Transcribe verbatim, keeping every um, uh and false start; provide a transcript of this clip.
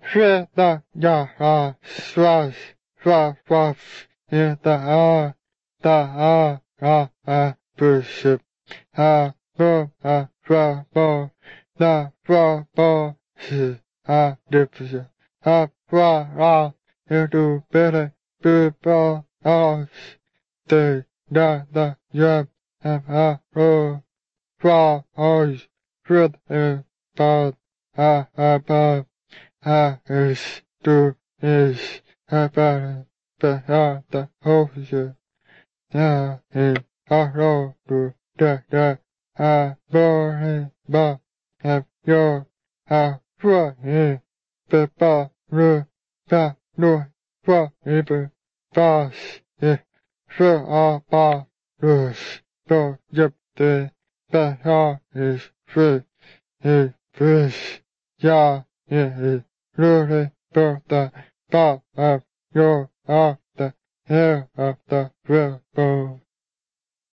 Shweta Yaha Swash Swash in the A the A A A Bishop A Bo A Fra Bo the Fra Bo Si A Dipsha A Fra Ra into Billy People House the da the Yap have A Ro Fra House Shred in Bad A A Bad A is to is about the the officer. Now is a to the the a boring ba have your a for him the ba ru ba no for him ba is so a ba rus so yep the the ha is free is fish ya is really for the top of your of the hair of the railroad.